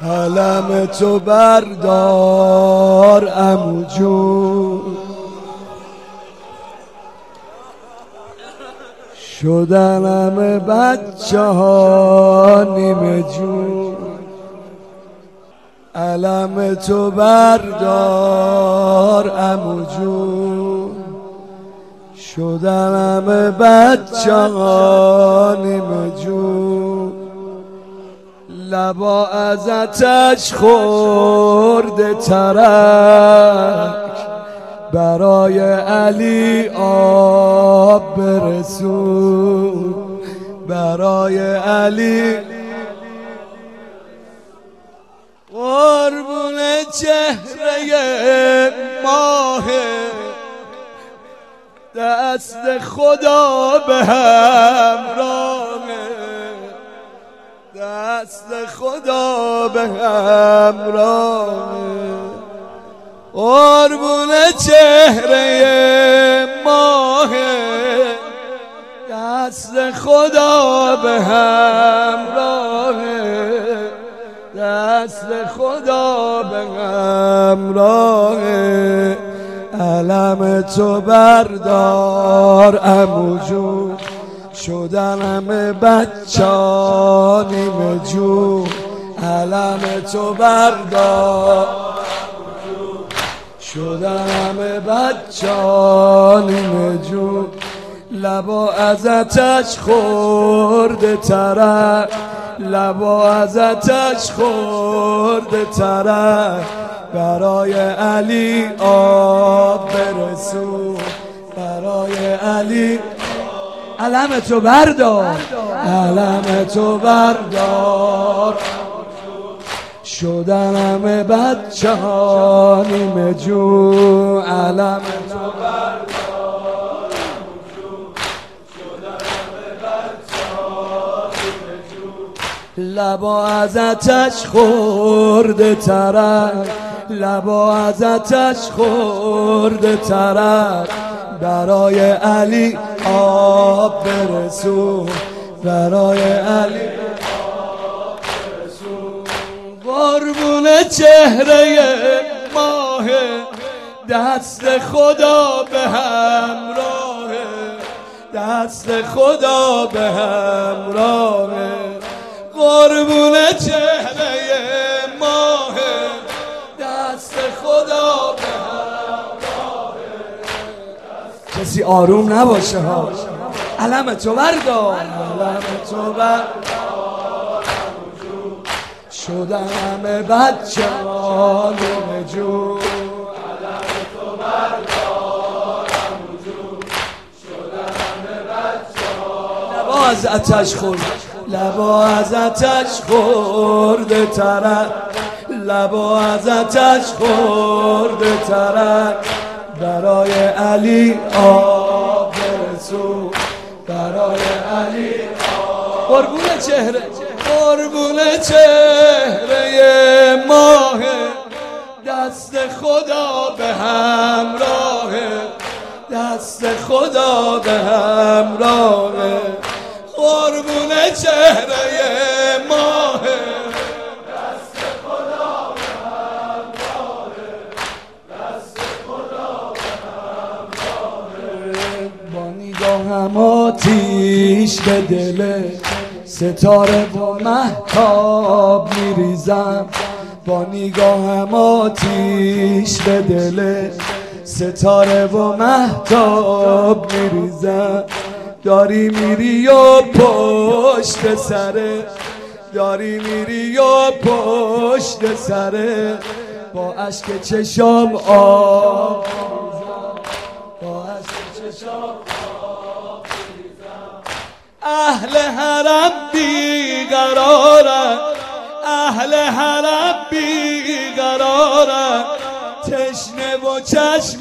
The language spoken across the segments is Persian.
علم تو بردار عمو جون، شدن همه بچه ها نیمه جون. علم تو بردار عمو جون، شدن همه بچه ها نیمه جون. لبا از آتش خورده ترک، برای علی آب برسون، برای علی. قربون چهره ماه، دست خدا به همراهه، دست خدا به همراهه. قربون چهره ماه، دست خدا به همراهه، دست خدا به همراهه. علم تو بردار عمو جون، شدن همه بچه‌ها نیمه جون. علم تو بردار، شدن همه بچه‌ها نیمه جون. لبا از آتش خورده ترک، لبا از آتش خورده ترک، برای علی آب برسون، برای علی. علم تو بردار، علم تو بردار، شدن همه بچه ها نیمه جون. علم تو بردار، شدن همه بچه ها نیمه جون. لبا از آتش خورده ترک، لبا از آتش خورده ترک، برای علی آب برسون، برای علی آب برسون. قربون چهره ماه، دست خدا به همراهه، دست خدا به همراهه. قربون چهره ماه، دست خدا به همراهه. کسی آروم نباشه ها. علم تو بردار، علم تو بردار، شدن همه بچه ها نیمه جون. علم تو بردار عمو جون، شدن همه بچه ها. لبا از آتش خورده، لبا از آتش خورده ترک، لبا از آتش خورده ترک، برای علی آب برسون، برای علی آب. قربون چهره، قربون چهره ماه، دست خدا به همراهه، دست خدا به همراهه. قربون چهره ماه، دست خدا به همراهه، دست خدا به همراهه. با نگاهم آتیش به دل ستاره و مهتاب میریزم، با نگاهم آتیش به دل ستاره و مهتاب میریزم. داری میری و پشت سره، داری میری و پشت سره، با اشک چشام آب میریزم، با اشک چشام آب میریزم. اهل حرم بیقرارن، اهل حرم بیقرارن، تشنه و چشم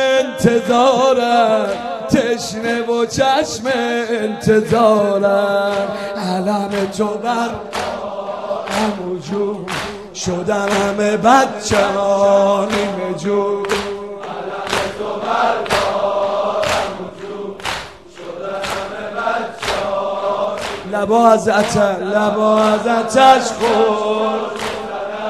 انتظارن، تشنه و چشم انتظارن. علم تو بردار عمو جون، شدن همه بچه ها نیمه جون. علم تو بردار عمو جون، شدن همه بچه ها. لبا از آتش خورد،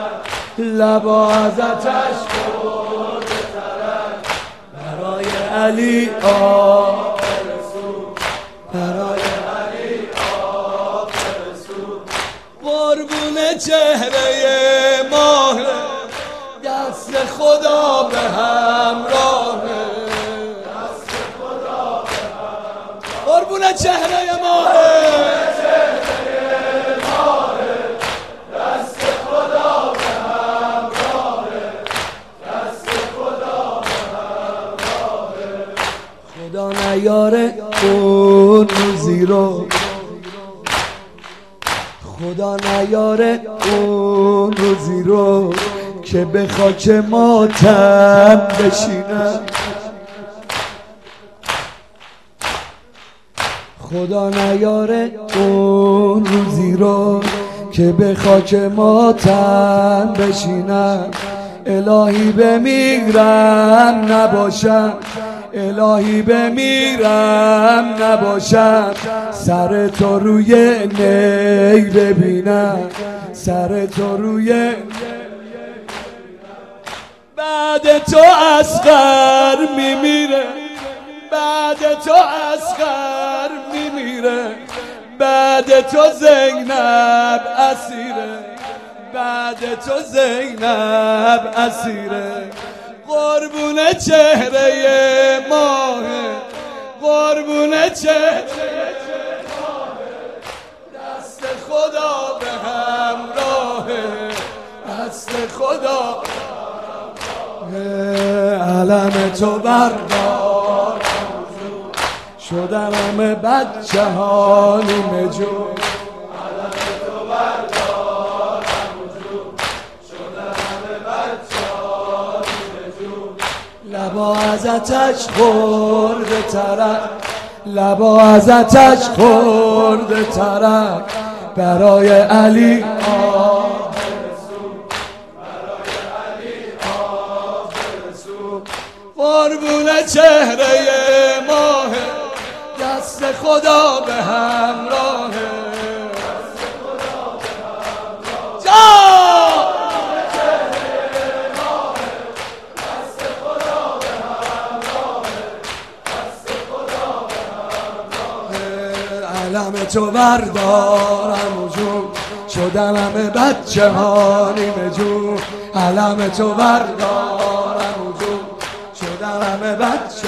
لبا از آتش خورده ترک برای علی آب رسول برای علی آب رسول قربون چهره ماه دست خدا به همراهه دست خدا به همراهه قربون چهره ماه دست خدا به همراهه دست خدا به همراهه خدا نیاره اون روزی رو خدا نیاره اون روزی رو که به خاک ماتم بشینم خدا نیاره اون روزی رو که به خاک ماتم بشینم الهی بمیرم نباشم الهی بمیرم نباشم سر تو روی نی ببینم سر تو روی بعد تو اصغر میمیره بعد تو اصغر میمیره بعد تو زینب اسیره بعد تو زینب اسیره قربون چهره ماه قربون چهره ماه دست خدا به همراهه دست خدا علم تو بردار شدم همه بچه ها نیمه جون علم تو بردار شدم همه بچه ها نیمه جون لبا از آتش خورده ترک لبا از آتش خورده ترک برای علی آب قربون چهره ماه دست خدا به همراهه دست خدا به همراهه دست خدا به همراهه دست خدا به همراهه علم تو بردارم جون شدم همه بچه ها نیمه جون علم تو بردارم جون همه بچه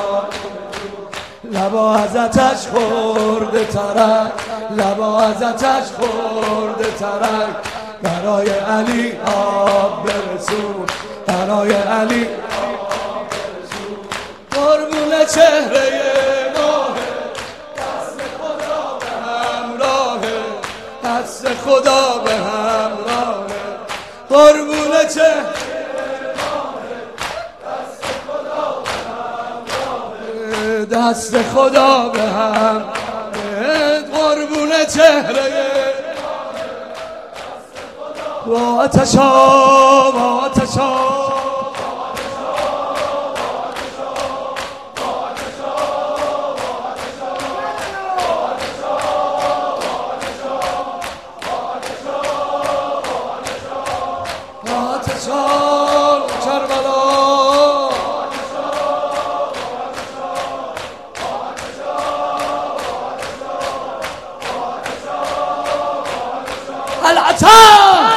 لبا از آتش خورده ترک لبا از آتش خورده ترک برای علی آب برسون برای علی آب برسون قربون چهره ماه دست خدا به همراهه دست خدا به همراهه قربون چهره دست خدا به هم قربون چهره با آتشا با آتشا العتاب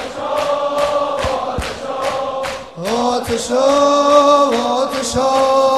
آتشا